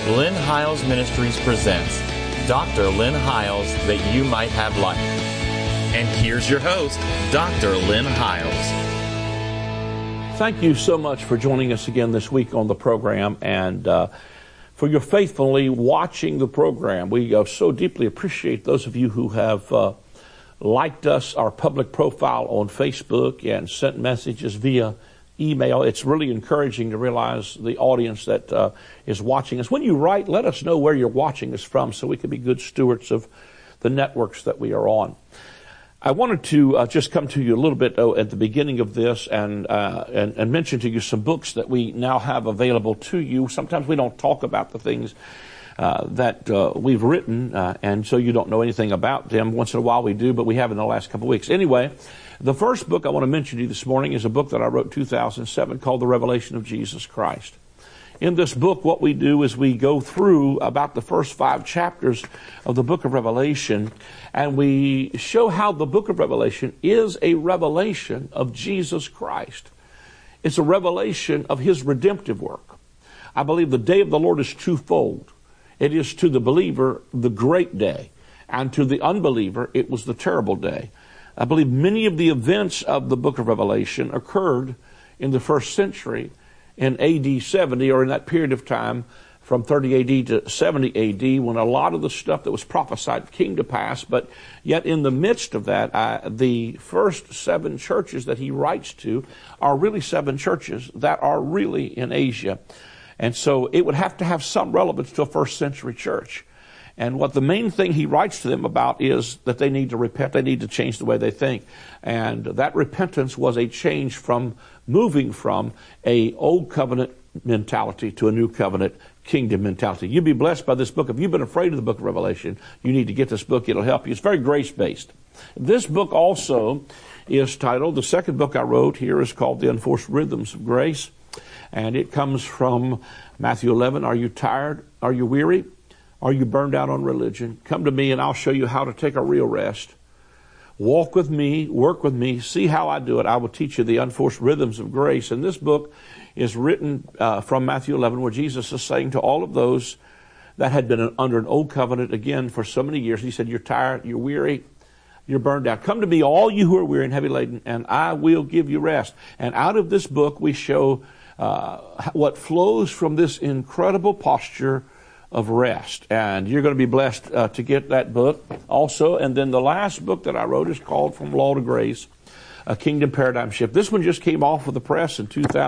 Lynn Hiles Ministries presents Dr. Lynn Hiles, that you might have life. And here's your host, Dr. Lynn Hiles. Thank you so much for joining us again this week on the program and for your faithfully watching the program. We so deeply appreciate those of you who have liked us, our public profile on Facebook, and sent messages via email. It's really encouraging to realize the audience that is watching us. When you write, let us know where you're watching us from so we can be good stewards of the networks that we are on. I wanted to just come to you a little bit at the beginning of this and mention to you some books that we now have available to you. Sometimes we don't talk about the things that we've written, and so you don't know anything about them. Once in a while we do, but we have in the last couple of weeks. Anyway, the first book I want to mention to you this morning is a book that I wrote in 2007 called The Revelation of Jesus Christ. In this book, what we do is we go through about the first 5 chapters of the book of Revelation, and we show how the book of Revelation is a revelation of Jesus Christ. It's a revelation of His redemptive work. I believe the day of the Lord is twofold. It is to the believer the great day, and to the unbeliever it was the terrible day. I believe many of the events of the book of Revelation occurred in the first century in AD 70, or in that period of time from 30 AD to 70 AD, when a lot of the stuff that was prophesied came to pass. But yet in the midst of that, the first 7 churches that he writes to are really 7 churches that are really in Asia. And so it would have to have some relevance to a first century church. And what the main thing he writes to them about is that they need to repent, they need to change the way they think. And that repentance was a change from moving from a old covenant mentality to a new covenant kingdom mentality. You'll be blessed by this book. If you've been afraid of the book of Revelation, you need to get this book. It'll help you. It's very grace-based. This book also is titled, the second book I wrote here is called The Unforced Rhythms of Grace. And it comes from Matthew 11. Are you tired? Are you weary? Are you burned out on religion? Come to me and I'll show you how to take a real rest. Walk with me, work with me, see how I do it. I will teach you the unforced rhythms of grace. And this book is written from Matthew 11, where Jesus is saying to all of those that had been under an old covenant, again, for so many years, he said, you're tired, you're weary, you're burned out. Come to me, all you who are weary and heavy laden, and I will give you rest. And out of this book, we show what flows from this incredible posture of rest. And you're going to be blessed to get that book also. And then the last book that I wrote is called From Law to Grace, A Kingdom Paradigm Shift. This one just came off of the press in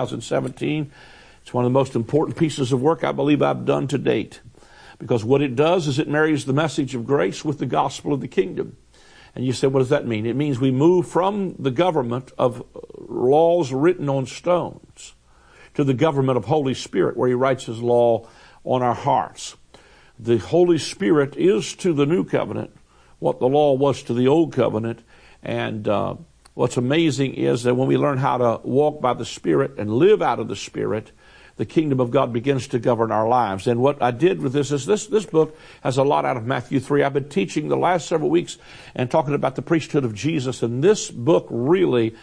2017. It's one of the most important pieces of work I believe I've done to date, because what it does is it marries the message of grace with the gospel of the kingdom. And you say, what does that mean? It means we move from the government of laws written on stones to the government of Holy Spirit, where He writes His law on our hearts. The Holy Spirit is to the new covenant what the law was to the old covenant. And what's amazing is that when we learn how to walk by the Spirit and live out of the Spirit, the kingdom of God begins to govern our lives. And what I did with this is this book has a lot out of Matthew 3. I've been teaching the last several weeks and talking about the priesthood of Jesus, and this book really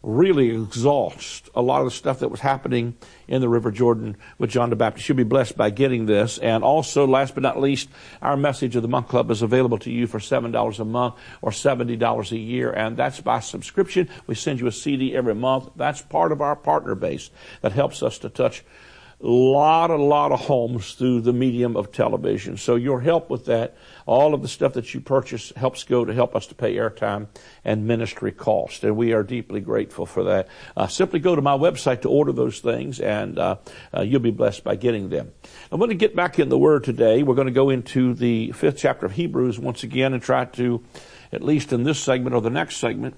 exhausts a lot of the stuff that was happening in the River Jordan with John the Baptist. You'll be blessed by getting this. And also, last but not least, our Message of the Month Club is available to you for $7 a month or $70 a year, and that's by subscription. We send you a CD every month. That's part of our partner base that helps us to touch a lot of homes through the medium of television. So your help with that, all of the stuff that you purchase helps us to pay airtime and ministry cost. And we are deeply grateful for that. Simply go to my website to order those things, and you'll be blessed by getting them. I'm going to get back in the Word today. We're going to go into the 5th chapter of Hebrews once again and try to, at least in this segment or the next segment,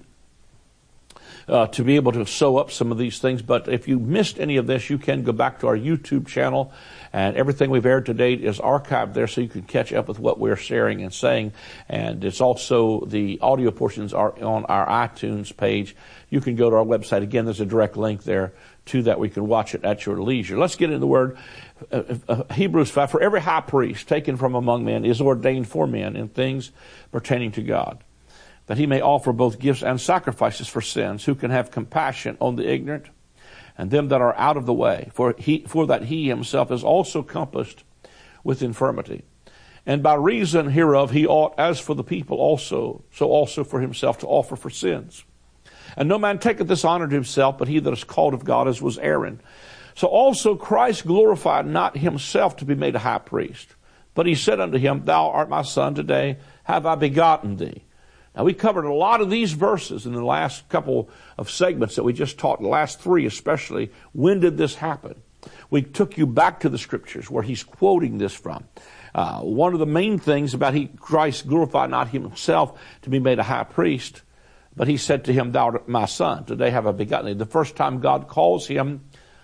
to be able to sew up some of these things. But if you missed any of this, you can go back to our YouTube channel, and everything we've aired to date is archived there so you can catch up with what we're sharing and saying. And it's also, the audio portions are on our iTunes page. You can go to our website. Again, there's a direct link there to that. We can watch it at your leisure. Let's get into the Word. Hebrews 5, for every high priest taken from among men is ordained for men in things pertaining to God, that he may offer both gifts and sacrifices for sins, who can have compassion on the ignorant and them that are out of the way, for that he himself is also compassed with infirmity. And by reason hereof he ought, as for the people also, so also for himself, to offer for sins. And no man taketh this honor to himself, but he that is called of God, as was Aaron. So also Christ glorified not himself to be made a high priest, but he said unto him, Thou art my son, today have I begotten thee. Now we covered a lot of these verses in the last couple of segments that we just taught, the last three especially. When did this happen? We took you back to the scriptures where he's quoting this from. One of the main things about Christ glorified not himself to be made a high priest, but he said to him, Thou art my son, today have I begotten thee. The first time God calls him,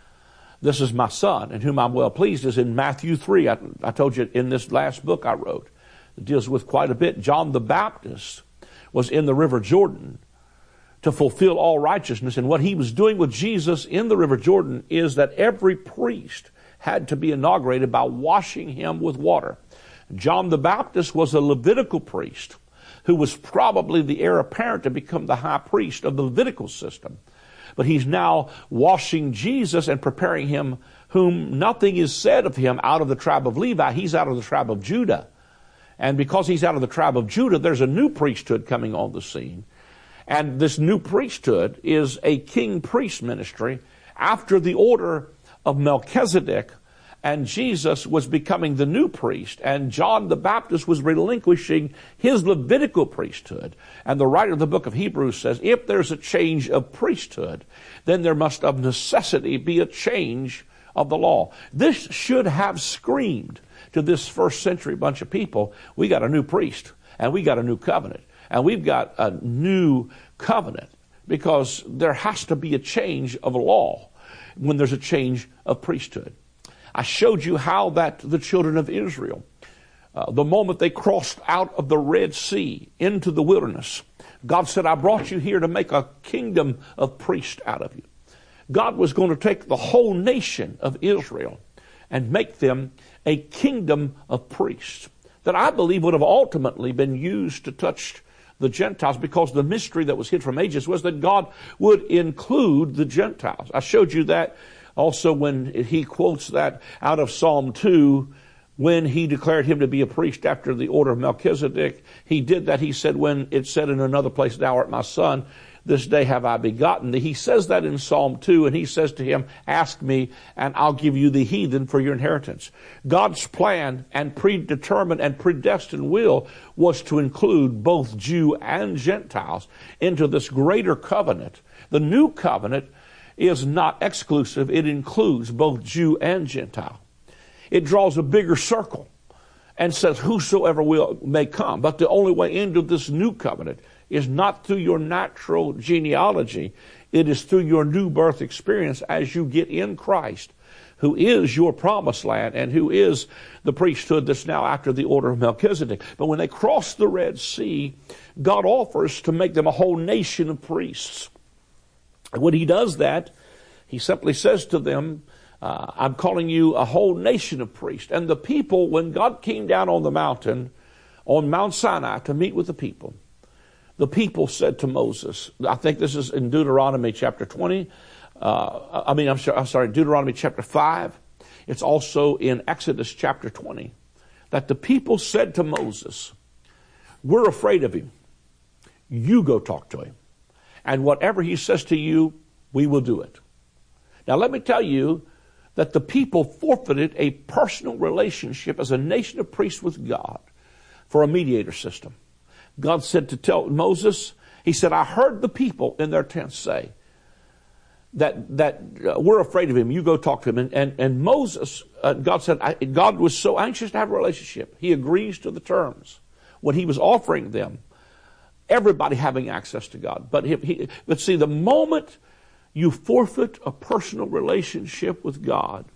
this is my son, in whom I'm well pleased, is in Matthew 3. I told you in this last book I wrote. It deals with quite a bit. John the Baptist was in the river Jordan to fulfill all righteousness. And what he was doing with Jesus in the river Jordan is that every priest had to be inaugurated by washing him with water. John the Baptist was a Levitical priest who was probably the heir apparent to become the high priest of the Levitical system. But he's now washing Jesus and preparing him, whom nothing is said of him out of the tribe of Levi. He's out of the tribe of Judah. And because he's out of the tribe of Judah, there's a new priesthood coming on the scene. And this new priesthood is a king-priest ministry after the order of Melchizedek. And Jesus was becoming the new priest. And John the Baptist was relinquishing his Levitical priesthood. And the writer of the book of Hebrews says, if there's a change of priesthood, then there must of necessity be a change of the law. This should have screamed to this first century bunch of people, we got a new priest, and we got a new covenant, and we've got a new covenant, because there has to be a change of law when there's a change of priesthood. I showed you how that the children of Israel, the moment they crossed out of the Red Sea into the wilderness, God said, I brought you here to make a kingdom of priests out of you. God was going to take the whole nation of Israel and make them a kingdom of priests that I believe would have ultimately been used to touch the Gentiles, because the mystery that was hid from ages was that God would include the Gentiles. I showed you that also when he quotes that out of Psalm 2, when he declared him to be a priest after the order of Melchizedek. He did that, he said, when it said in another place, Thou art my son, this day have I begotten thee. He says that in Psalm 2, and he says to him, ask me, and I'll give you the heathen for your inheritance. God's plan and predetermined and predestined will was to include both Jew and Gentiles into this greater covenant. The new covenant is not exclusive. It includes both Jew and Gentile. It draws a bigger circle and says whosoever may come. But the only way into this new covenant is not through your natural genealogy. It is through your new birth experience as you get in Christ, who is your promised land and who is the priesthood that's now after the order of Melchizedek. But when they cross the Red Sea, God offers to make them a whole nation of priests. And when he does that, he simply says to them, I'm calling you a whole nation of priests. And the people, when God came down on the mountain, on Mount Sinai to meet with the people said to Moses, I think this is in Deuteronomy chapter 20, Deuteronomy chapter 5. It's also in Exodus chapter 20, that the people said to Moses, we're afraid of him. You go talk to him. And whatever he says to you, we will do it. Now let me tell you that the people forfeited a personal relationship as a nation of priests with God for a mediator system. God said to tell Moses, he said, I heard the people in their tents say that we're afraid of him. You go talk to him. And Moses, God said, God was so anxious to have a relationship. He agrees to the terms when he was offering them, everybody having access to God. But see, the moment you forfeit a personal relationship with God,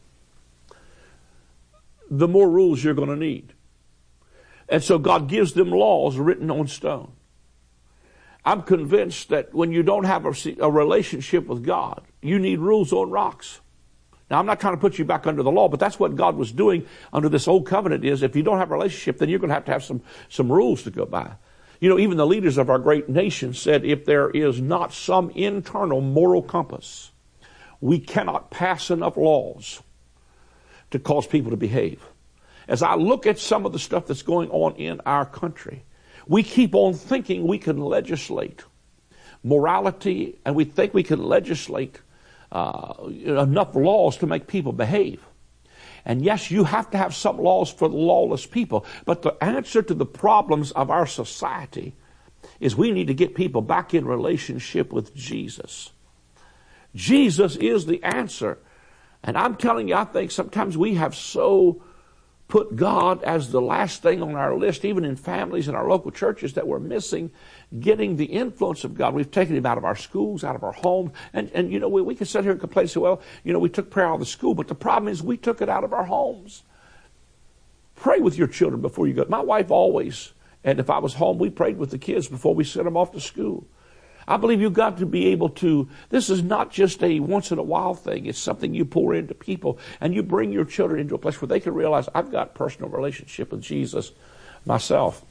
the more rules you're going to need. And so God gives them laws written on stone. I'm convinced that when you don't have a relationship with God, you need rules on rocks. Now, I'm not trying to put you back under the law, but that's what God was doing under this old covenant is if you don't have a relationship, then you're going to have some rules to go by. You know, even the leaders of our great nation said if there is not some internal moral compass, we cannot pass enough laws to cause people to behave. as I look at some of the stuff that's going on in our country, we keep on thinking we can legislate morality, and we think we can legislate enough laws to make people behave. And yes, you have to have some laws for the lawless people, but the answer to the problems of our society is we need to get people back in relationship with Jesus. Jesus is the answer. And I'm telling you, I think sometimes we have so put God as the last thing on our list, even in families and our local churches, that we're missing getting the influence of God. We've taken Him out of our schools, out of our homes. And you know, we can sit here and complain and say, well, you know, we took prayer out of the school, but the problem is we took it out of our homes. Pray with your children before you go. My wife always, and if I was home, we prayed with the kids before we sent them off to school. I believe you've got to be able to, this is not just a once in a while thing. It's something you pour into people, and you bring your children into a place where they can realize, I've got a personal relationship with Jesus myself.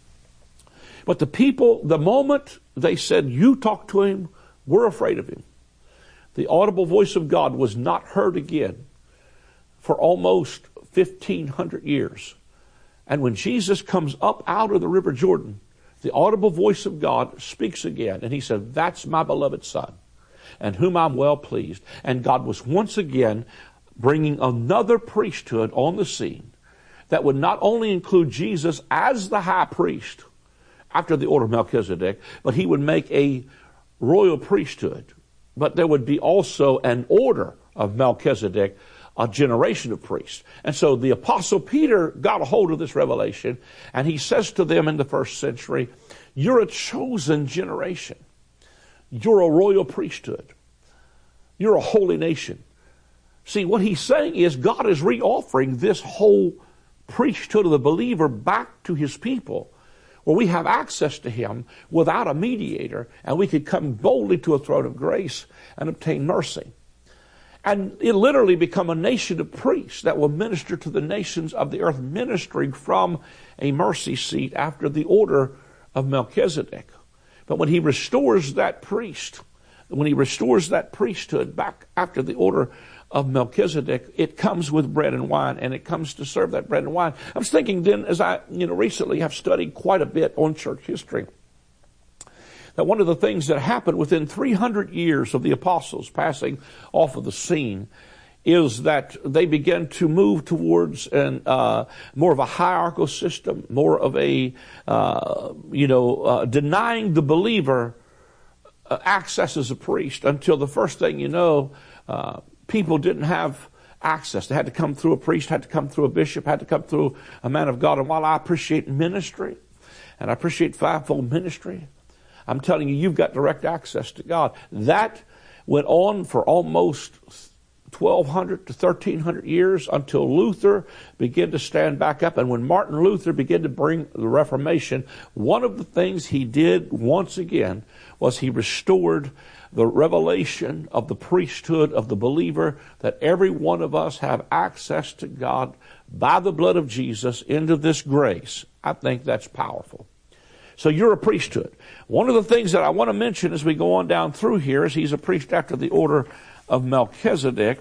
But the people, the moment they said, you talk to Him, we're afraid of Him, the audible voice of God was not heard again for almost 1,500 years. And when Jesus comes up out of the River Jordan, the audible voice of God speaks again, and He said, that's my beloved Son, and whom I'm well pleased. And God was once again bringing another priesthood on the scene that would not only include Jesus as the high priest after the order of Melchizedek, but He would make a royal priesthood. But there would be also an order of Melchizedek, a generation of priests. And so the Apostle Peter got a hold of this revelation, and he says to them in the first century, you're a chosen generation. You're a royal priesthood. You're a holy nation. See, what he's saying is God is reoffering this whole priesthood of the believer back to His people, where we have access to Him without a mediator, and we could come boldly to a throne of grace and obtain mercy. And it literally become a nation of priests that will minister to the nations of the earth, ministering from a mercy seat after the order of Melchizedek. But when He restores that priest, when He restores that priesthood back after the order of Melchizedek, it comes with bread and wine, and it comes to serve that bread and wine. I was thinking then, as I recently have studied quite a bit on church history, that one of the things that happened within 300 years of the apostles passing off of the scene is that they began to move towards more of a hierarchical system, more of a, denying the believer access as a priest, until the first thing you know, people didn't have access. They had to come through a priest, had to come through a bishop, had to come through a man of God. And while I appreciate ministry, and I appreciate fivefold ministry, I'm telling you, you've got direct access to God. That went on for almost 1,200 to 1,300 years until Luther began to stand back up. And when Martin Luther began to bring the Reformation, one of the things he did once again was he restored the revelation of the priesthood of the believer, that every one of us have access to God by the blood of Jesus into this grace. I think that's powerful. So you're a priesthood. One of the things that I want to mention as we go on down through here is he's a priest after the order of Melchizedek,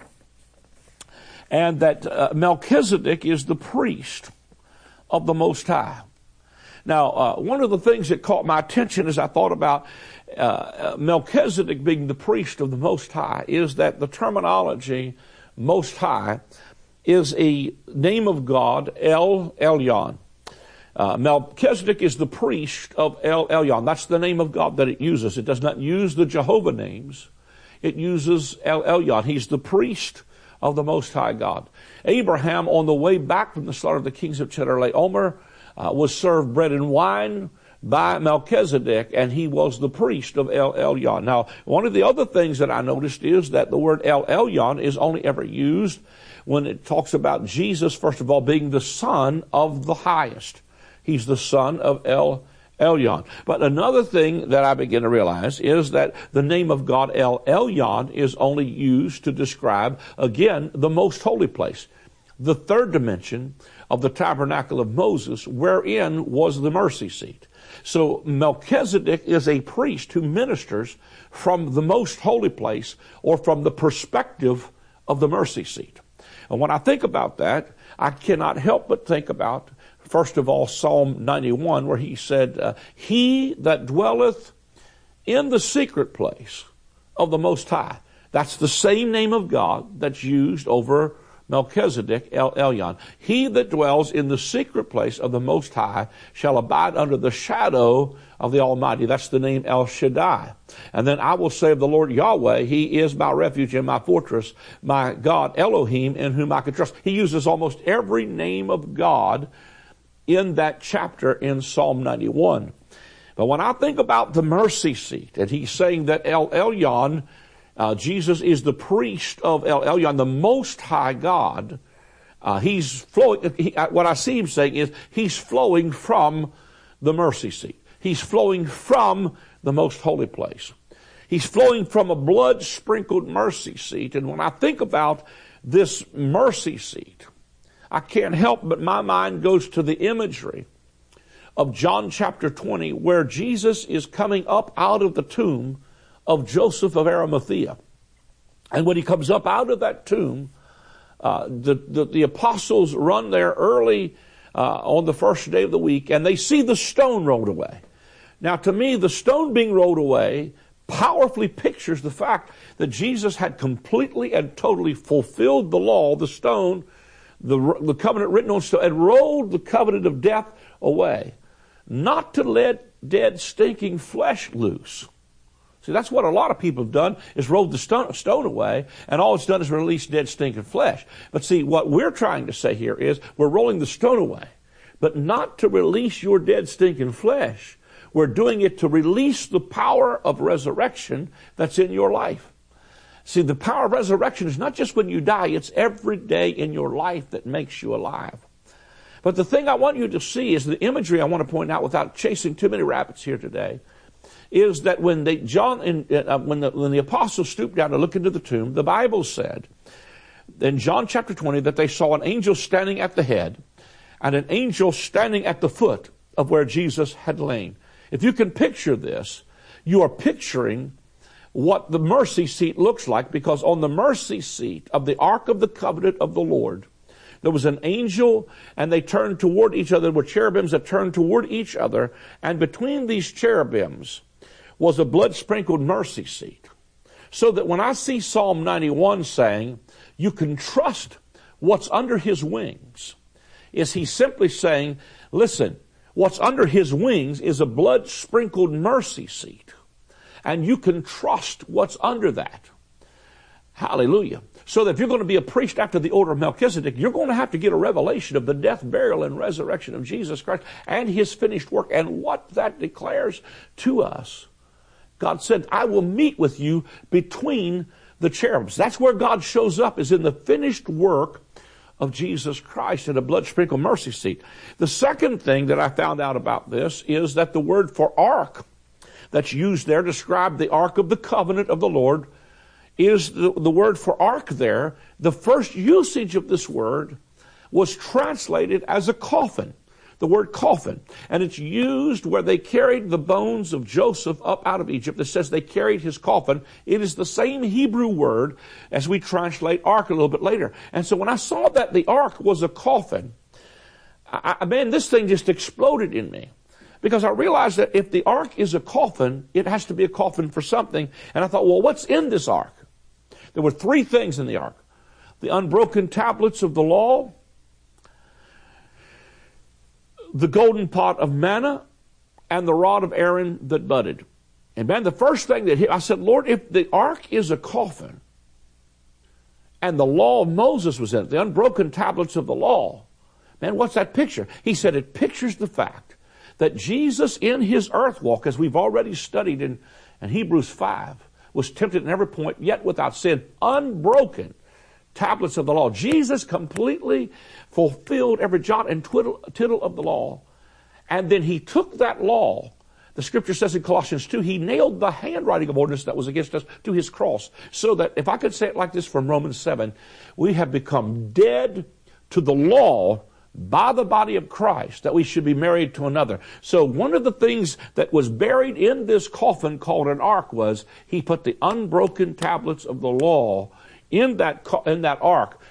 and that Melchizedek is the priest of the Most High. Now, one of the things that caught my attention as I thought about Melchizedek being the priest of the Most High is that the terminology Most High is a name of God, El Elyon. Melchizedek is the priest of El Elyon. That's the name of God that it uses. It does not use the Jehovah names. It uses El Elyon. He's the priest of the Most High God. Abraham, on the way back from the slaughter of the kings of Chedorlaomer, was served bread and wine by Melchizedek, and he was the priest of El Elyon. Now, one of the other things that I noticed is that the word El Elyon is only ever used when it talks about Jesus, first of all, being the Son of the Highest. He's the son of El Elyon. But another thing that I begin to realize is that the name of God, El Elyon, is only used to describe, again, the most holy place, the third dimension of the tabernacle of Moses, wherein was the mercy seat. So Melchizedek is a priest who ministers from the most holy place, or from the perspective of the mercy seat. And when I think about that, I cannot help but think about, first of all, Psalm 91, where he said, he that dwelleth in the secret place of the Most High. That's the same name of God that's used over Melchizedek, Elyon. He that dwells in the secret place of the Most High shall abide under the shadow of the Almighty. That's the name El Shaddai. And then I will say of the Lord Yahweh, he is my refuge and my fortress, my God Elohim, in whom I can trust. He uses almost every name of God in that chapter in Psalm 91. But when I think about the mercy seat, and he's saying that El Elyon, Jesus is the priest of El Elyon, the Most High God. He's flowing. What I see him saying is he's flowing from the mercy seat. He's flowing from the most holy place. He's flowing from a blood-sprinkled mercy seat. And when I think about this mercy seat, I can't help but my mind goes to the imagery of John chapter 20, where Jesus is coming up out of the tomb of Joseph of Arimathea. And when he comes up out of that tomb, the apostles run there early on the first day of the week, and they see the stone rolled away. Now, to me, the stone being rolled away powerfully pictures the fact that Jesus had completely and totally fulfilled the law, the stone, the covenant written on stone, and rolled the covenant of death away. Not to let dead, stinking flesh loose. See, that's what a lot of people have done, is rolled the stone away, and all it's done is release dead, stinking flesh. But see, what we're trying to say here is we're rolling the stone away, but not to release your dead, stinking flesh. We're doing it to release the power of resurrection that's in your life. See, the power of resurrection is not just when you die, it's every day in your life that makes you alive. But the thing I want you to see is the imagery I want to point out without chasing too many rabbits here today, is that when the apostles stooped down to look into the tomb, the Bible said in John chapter 20 that they saw an angel standing at the head and an angel standing at the foot of where Jesus had lain. If you can picture this, you are picturing what the mercy seat looks like, because on the mercy seat of the Ark of the Covenant of the Lord, there was an angel, and they turned toward each other. There were cherubims that turned toward each other, and between these cherubims was a blood-sprinkled mercy seat. So that when I see Psalm 91 saying, you can trust what's under his wings, is he simply saying, listen, what's under his wings is a blood-sprinkled mercy seat, and you can trust what's under that. Hallelujah. So that if you're going to be a priest after the order of Melchizedek, you're going to have to get a revelation of the death, burial, and resurrection of Jesus Christ and his finished work and what that declares to us. God said, I will meet with you between the cherubims. That's where God shows up, is in the finished work of Jesus Christ in a blood-sprinkled mercy seat. The second thing that I found out about this is that the word for ark that's used there to describe the Ark of the Covenant of the Lord is the word for ark there. The first usage of this word was translated as a coffin, the word coffin. And it's used where they carried the bones of Joseph up out of Egypt. It says they carried his coffin. It is the same Hebrew word as we translate ark a little bit later. And so when I saw that the ark was a coffin, man, this thing just exploded in me. Because I realized that if the ark is a coffin, it has to be a coffin for something. And I thought, well, what's in this ark? There were three things in the ark: the unbroken tablets of the law, the golden pot of manna, and the rod of Aaron that budded. And man, the first thing that I said, Lord, if the ark is a coffin and the law of Moses was in it, the unbroken tablets of the law, man, what's that picture? He said it pictures the fact that Jesus in his earth walk, as we've already studied in Hebrews 5, was tempted in every point, yet without sin, unbroken tablets of the law. Jesus completely fulfilled every jot and tittle of the law. And then he took that law, the scripture says in Colossians 2, he nailed the handwriting of ordinance that was against us to his cross. So that, if I could say it like this from Romans 7, we have become dead to the law by the body of Christ, that we should be married to another. So one of the things that was buried in this coffin called an ark was he put the unbroken tablets of the law in that ark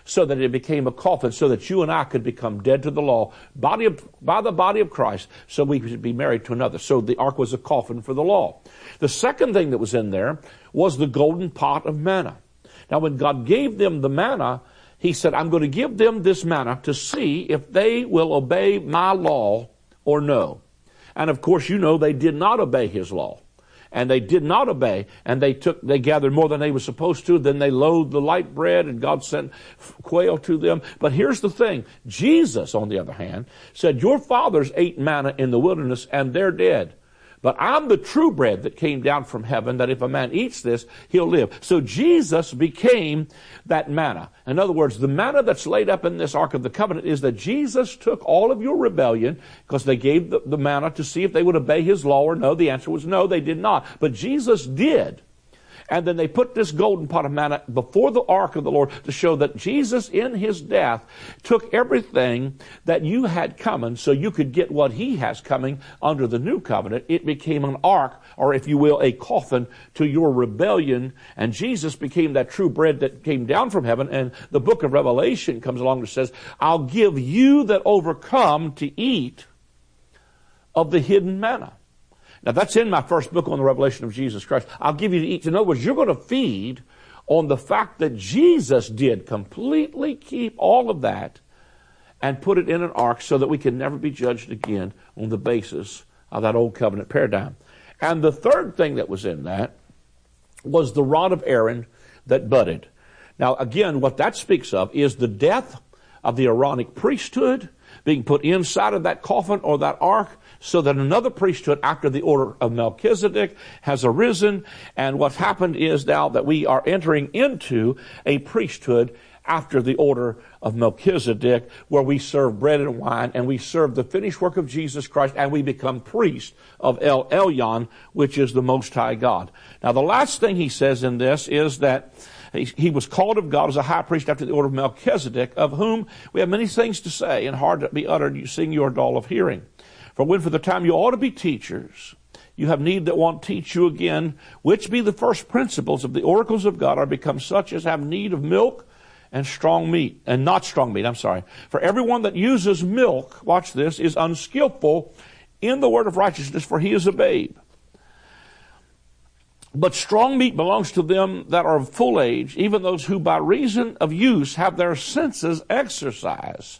so that it became a coffin, so that you and I could become dead to the law by the body of Christ, so we could be married to another. So the ark was a coffin for the law. The second thing that was in there was the golden pot of manna. Now, when God gave them the manna, he said, I'm going to give them this manna to see if they will obey my law or no. And of course, you know, they did not obey his law. And they did not obey, and they gathered more than they were supposed to. Then they loathed the light bread, and God sent quail to them. But here's the thing. Jesus, on the other hand, said, your fathers ate manna in the wilderness, and they're dead. But I'm the true bread that came down from heaven, that if a man eats this, he'll live. So Jesus became that manna. In other words, the manna that's laid up in this Ark of the Covenant is that Jesus took all of your rebellion, because they gave the manna to see if they would obey his law or no. The answer was no, they did not. But Jesus did. And then they put this golden pot of manna before the ark of the Lord to show that Jesus in his death took everything that you had coming so you could get what he has coming under the new covenant. It became an ark, or if you will, a coffin to your rebellion. And Jesus became that true bread that came down from heaven. And the book of Revelation comes along and says, I'll give you that overcome to eat of the hidden manna. Now, that's in my first book on the revelation of Jesus Christ. I'll give you to eat. In other words, you're going to feed on the fact that Jesus did completely keep all of that and put it in an ark so that we can never be judged again on the basis of that old covenant paradigm. And the third thing that was in that was the rod of Aaron that budded. Now, again, what that speaks of is the death of the Aaronic priesthood being put inside of that coffin or that ark, so that another priesthood after the order of Melchizedek has arisen. And what's happened is now that we are entering into a priesthood after the order of Melchizedek, where we serve bread and wine, and we serve the finished work of Jesus Christ, and we become priests of El Elyon, which is the Most High God. Now, the last thing he says in this is that he was called of God as a high priest after the order of Melchizedek, of whom we have many things to say, and hard to be uttered, seeing you are dull of hearing. For when for the time you ought to be teachers, you have need that one teach you again, which be the first principles of the oracles of God, are become such as have need of milk and strong meat, and not strong meat, For everyone that uses milk, watch this, is unskillful in the word of righteousness, for he is a babe. But strong meat belongs to them that are of full age, even those who by reason of use have their senses exercised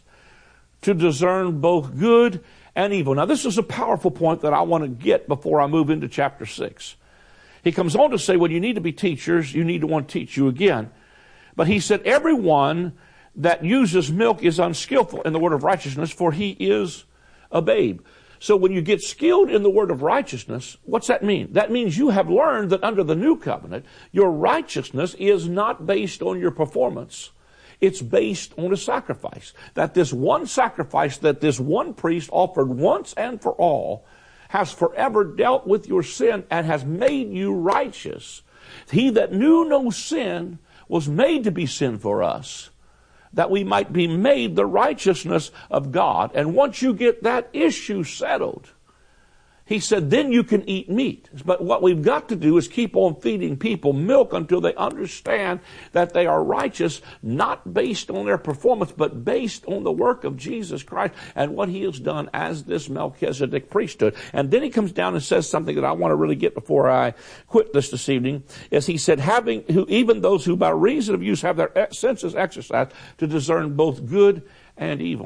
to discern both good and evil. Now, this is a powerful point that I want to get before I move into chapter 6. He comes on to say, well, you need to be teachers. You need to want to teach you again. But he said, everyone that uses milk is unskillful in the word of righteousness, for he is a babe. So when you get skilled in the word of righteousness, what's that mean? That means you have learned that under the new covenant, your righteousness is not based on your performance. It's based on a sacrifice. That this one sacrifice that this one priest offered once and for all has forever dealt with your sin and has made you righteous. He that knew no sin was made to be sin for us, that we might be made the righteousness of God. And once you get that issue settled, he said, then you can eat meat. But what we've got to do is keep on feeding people milk until they understand that they are righteous, not based on their performance, but based on the work of Jesus Christ and what he has done as this Melchizedek priesthood. And then he comes down and says something that I want to really get before I quit this evening, is he said, even those who by reason of use have their senses exercised to discern both good and evil.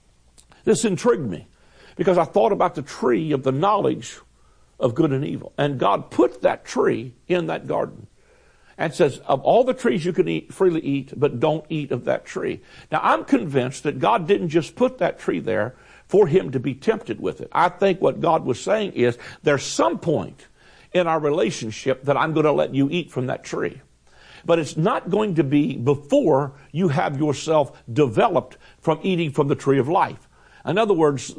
This intrigued me, because I thought about the tree of the knowledge of good and evil. And God put that tree in that garden and says, of all the trees you can freely eat, but don't eat of that tree. Now, I'm convinced that God didn't just put that tree there for him to be tempted with it. I think what God was saying is, there's some point in our relationship that I'm going to let you eat from that tree. But it's not going to be before you have yourself developed from eating from the tree of life. In other words,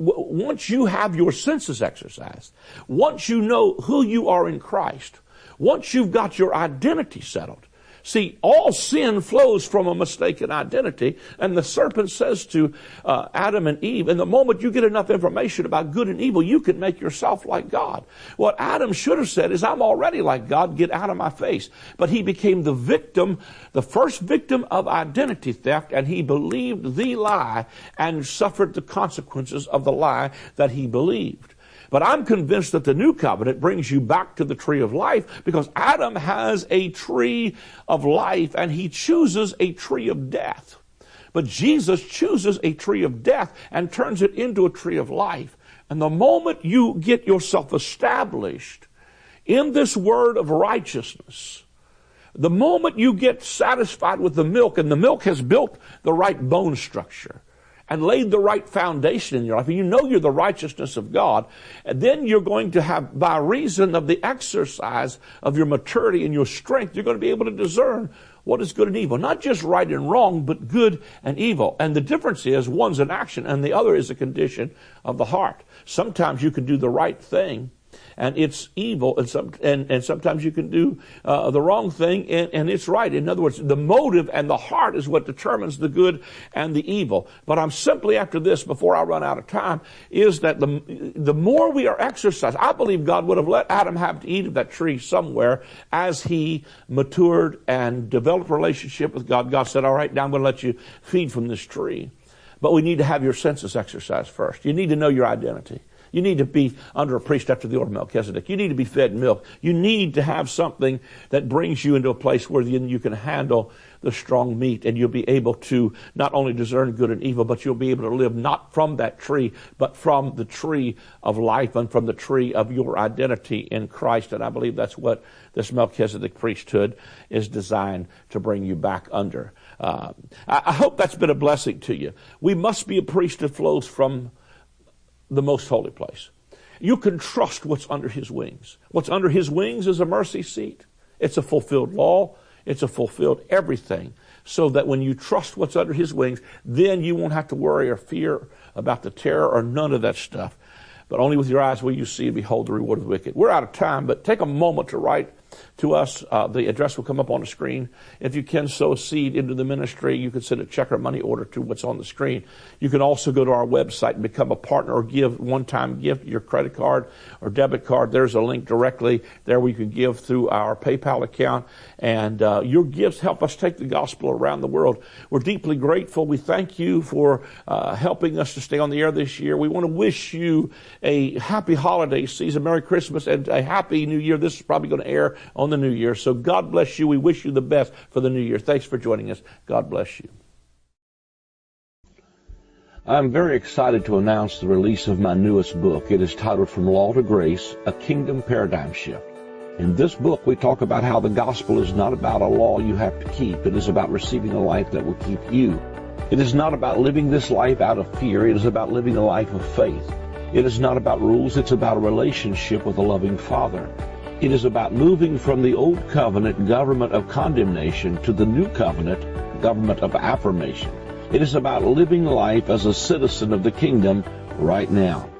once you have your senses exercised, once you know who you are in Christ, once you've got your identity settled, See, all sin flows from a mistaken identity, and the serpent says to Adam and Eve, in the moment you get enough information about good and evil, you can make yourself like God. What Adam should have said is, I'm already like God, get out of my face. But he became the victim, the first victim of identity theft, and he believed the lie and suffered the consequences of the lie that he believed. But I'm convinced that the new covenant brings you back to the tree of life, because Adam has a tree of life and he chooses a tree of death. But Jesus chooses a tree of death and turns it into a tree of life. And the moment you get yourself established in this word of righteousness, the moment you get satisfied with the milk, and the milk has built the right bone structure and laid the right foundation in your life, and you know you're the righteousness of God, and then you're going to have, by reason of the exercise of your maturity and your strength, you're going to be able to discern what is good and evil. Not just right and wrong, but good and evil. And the difference is, one's an action and the other is a condition of the heart. Sometimes you can do the right thing and it's evil, and sometimes you can do the wrong thing and it's right. In other words, the motive and the heart is what determines the good and the evil. But I'm simply after this, before I run out of time, is that the more we are exercised, I believe God would have let Adam have to eat of that tree somewhere as he matured and developed a relationship with God. God said, all right, now I'm going to let you feed from this tree. But we need to have your senses exercised first. You need to know your identity. You need to be under a priest after the order of Melchizedek. You need to be fed milk. You need to have something that brings you into a place where you can handle the strong meat, and you'll be able to not only discern good and evil, but you'll be able to live not from that tree, but from the tree of life and from the tree of your identity in Christ. And I believe that's what this Melchizedek priesthood is designed to bring you back under. I hope that's been a blessing to you. We must be a priest that flows from the most holy place. You can trust what's under his wings. What's under his wings is a mercy seat. It's a fulfilled law. It's a fulfilled everything. So that when you trust what's under his wings, then you won't have to worry or fear about the terror or none of that stuff. But only with your eyes will you see and behold the reward of the wicked. We're out of time, but take a moment to write to us. The address will come up on the screen. If you can sow a seed into the ministry, you can send a check or money order to what's on the screen. You can also go to our website and become a partner or give one-time gift, your credit card or debit card. There's a link directly there where you can give through our PayPal account. And your gifts help us take the gospel around the world. We're deeply grateful. We thank you for helping us to stay on the air this year. We want to wish you a happy holiday season, Merry Christmas, and a happy New Year. This is probably going to air on the New Year. So God bless you. We wish you the best for the New Year. Thanks for joining us. God bless you. I'm very excited to announce the release of my newest book. It is titled From Law to Grace, A Kingdom Paradigm Shift. In this book, we talk about how the gospel is not about a law you have to keep. It is about receiving a life that will keep you. It is not about living this life out of fear. It is about living a life of faith. It is not about rules. It's about a relationship with a loving Father. It is about moving from the old covenant government of condemnation to the new covenant government of affirmation. It is about living life as a citizen of the kingdom right now.